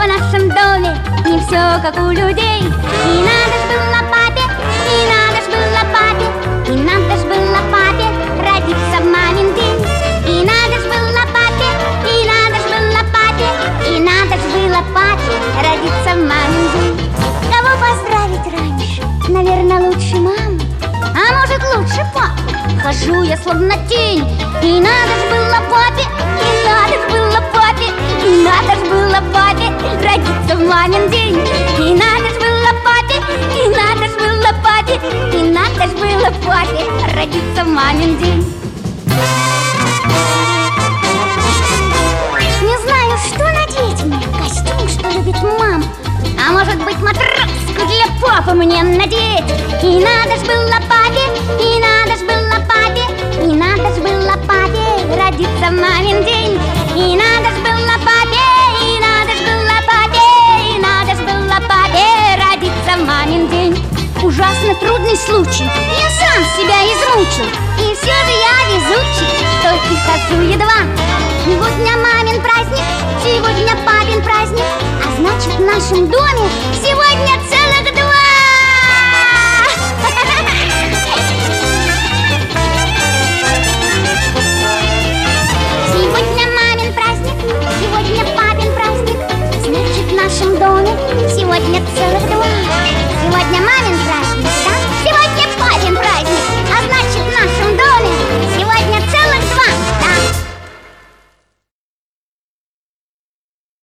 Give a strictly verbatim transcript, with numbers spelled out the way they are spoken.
в нашем доме не все как у людей. И надо ж было папе, и надо ж было папе, и надо ж было папе родиться в мамин день. И надо ж было папе, и надо ж было папе, и надо ж было папе родиться в мамин день. Кого поздравить раньше? Наверное, лучше маму, а может лучше папу. Хожу я словно тень. И надо ж было папе, и надо ж было папе, и надо ж было папе родиться в мамин день. И надо ж было папе, и надо ж было папе, и надо ж было папе родиться в мамин день. Не знаю, что надеть мне, костюм, что любит мама, а может быть матроску для папы мне надеть. И надо ж было папе, и надо ж было папе, и надо ж было папе родиться в мамин день. И надо ж было папе, и надо ж было папе, и надо ж было папе родиться в мамин день. Ужасно трудный случай, я сам себя измучил, и все же я везучий, только хожу едва. Сегодня мамин праздник, сегодня папин праздник, а значит в нашем доме сегодня целых два. Сегодня мамин праздник, сегодня папин праздник, значит в нашем доме сегодня целых два. Сегодня мамин праздник,